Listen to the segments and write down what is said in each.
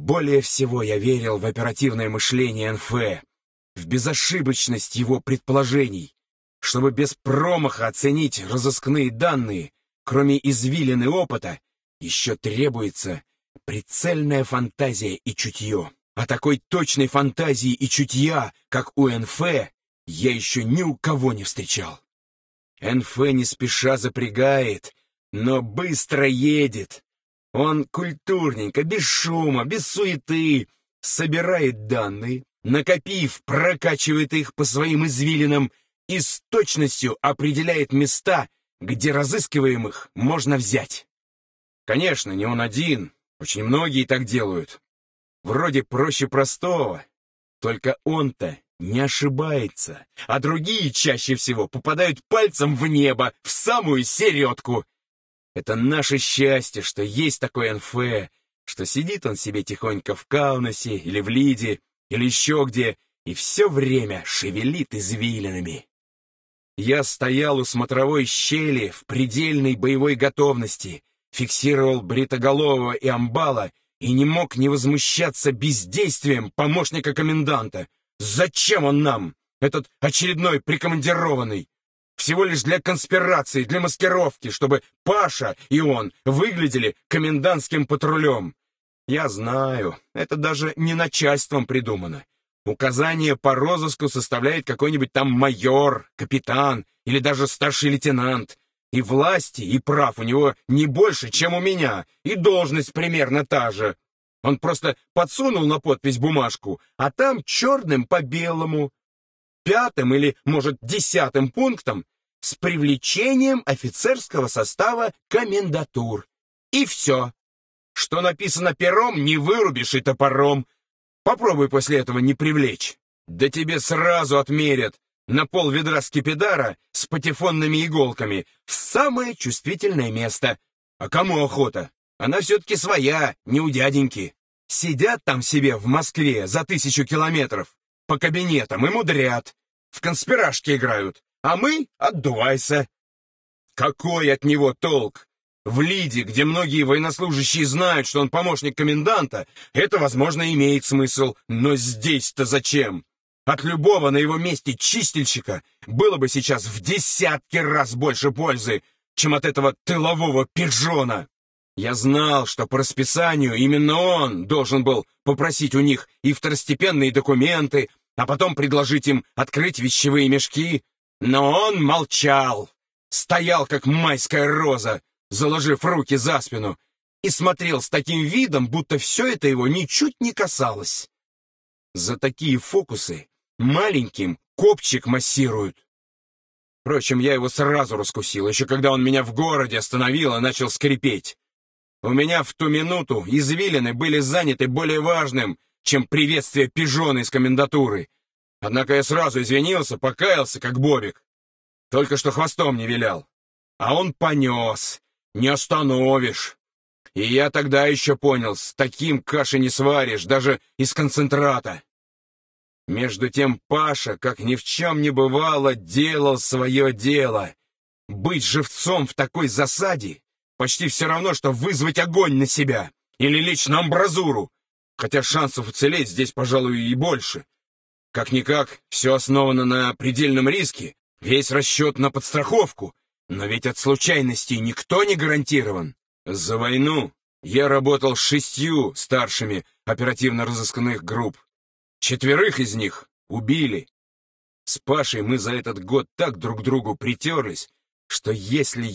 Более всего я верил в оперативное мышление НФ, в безошибочность его предположений. Чтобы без промаха оценить разыскные данные, кроме извилины опыта, еще требуется прицельная фантазия и чутье. А такой точной фантазии и чутья, как у НФ, я еще ни у кого не встречал. НФ не спеша запрягает, но быстро едет. Он культурненько, без шума, без суеты, собирает данные, накопив, прокачивает их по своим извилинам и с точностью определяет места, где разыскиваемых можно взять. Конечно, не он один, очень многие так делают. Вроде проще простого, только он-то не ошибается, а другие чаще всего попадают пальцем в небо, в самую середку. Это наше счастье, что есть такой НФ, что сидит он себе тихонько в Каунасе или в Лиде, или еще где, и все время шевелит извилинами. Я стоял у смотровой щели в предельной боевой готовности, фиксировал Бритоголового и Амбала и не мог не возмущаться бездействием помощника коменданта. Зачем он нам, этот очередной прикомандированный? Всего лишь для конспирации, для маскировки, чтобы Паша и он выглядели комендантским патрулем. Я знаю, это даже не начальством придумано. Указание по розыску составляет какой-нибудь там майор, капитан или даже старший лейтенант. И власти, и прав у него не больше, чем у меня, и должность примерно та же. Он просто подсунул на подпись бумажку, а там черным по белому, 5-м или, может, 10-м пунктом с привлечением офицерского состава комендатур. И все. Что написано пером, не вырубишь и топором. Попробуй после этого не привлечь. Да тебе сразу отмерят на пол-ведра скипидара с патефонными иголками в самое чувствительное место. А кому охота? Она все-таки своя, не у дяденьки. Сидят там себе в Москве за 1000 километров по кабинетам и мудрят, в конспирашки играют, а мы отдувайся. Какой от него толк? В Лиде, где многие военнослужащие знают, что он помощник коменданта, это, возможно, имеет смысл, но здесь-то зачем? От любого на его месте чистильщика было бы сейчас в десятки раз больше пользы, чем от этого тылового пижона. Я знал, что по расписанию именно он должен был попросить у них и второстепенные документы, а потом предложить им открыть вещевые мешки. Но он молчал, стоял как майская роза, заложив руки за спину, и смотрел с таким видом, будто все это его ничуть не касалось. За такие фокусы маленьким копчик массируют. Впрочем, я его сразу раскусил, еще когда он меня в городе остановил и начал скрипеть. У меня в ту минуту извилины были заняты более важным, чем приветствие пижона из комендатуры. Однако я сразу извинился, покаялся, как Бобик. Только что хвостом не вилял. А он понес. Не остановишь. И я тогда еще понял, с таким каши не сваришь, даже из концентрата. Между тем Паша, как ни в чем не бывало, делал свое дело. Быть живцом в такой засаде почти все равно, что вызвать огонь на себя или лечь на амбразуру, хотя шансов уцелеть здесь, пожалуй, и больше. Как-никак, все основано на предельном риске, весь расчет на подстраховку, но ведь от случайностей никто не гарантирован. За войну я работал с 6 старшими оперативно-розыскных групп. 4 из них убили. С Пашей мы за этот год так друг к другу притерлись, что если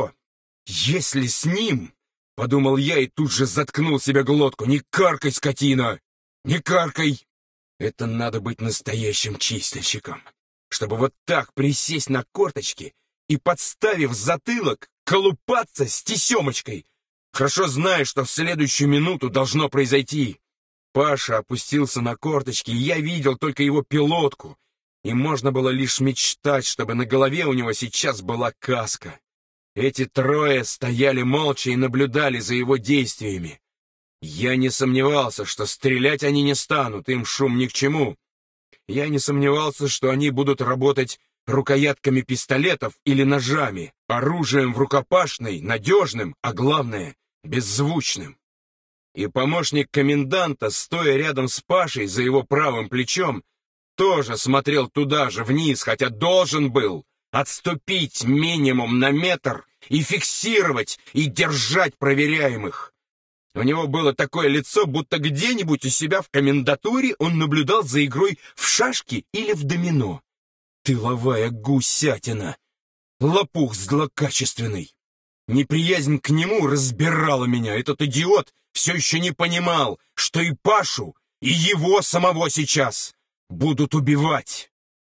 с ним, подумал я и тут же заткнул себе глотку. Не каркай, скотина, не каркай. Это надо быть настоящим чистильщиком, чтобы вот так присесть на корточки и, подставив затылок, колупаться с тесемочкой, хорошо зная, что в следующую минуту должно произойти. Паша опустился на корточки, и я видел только его пилотку, и можно было лишь мечтать, чтобы на голове у него сейчас была каска. Эти 3 стояли молча и наблюдали за его действиями. Я не сомневался, что стрелять они не станут, им шум ни к чему. Я не сомневался, что они будут работать рукоятками пистолетов или ножами, оружием в рукопашной, надежным, а главное, беззвучным. И помощник коменданта, стоя рядом с Пашей за его правым плечом, тоже смотрел туда же, вниз, хотя должен был отступить минимум на метр и фиксировать и держать проверяемых. У него было такое лицо, будто где-нибудь у себя в комендатуре он наблюдал за игрой в шашки или в домино. Тыловая гусятина, лопух злокачественный. Неприязнь к нему разбирала меня. Этот идиот все еще не понимал, что и Пашу, и его самого сейчас будут убивать.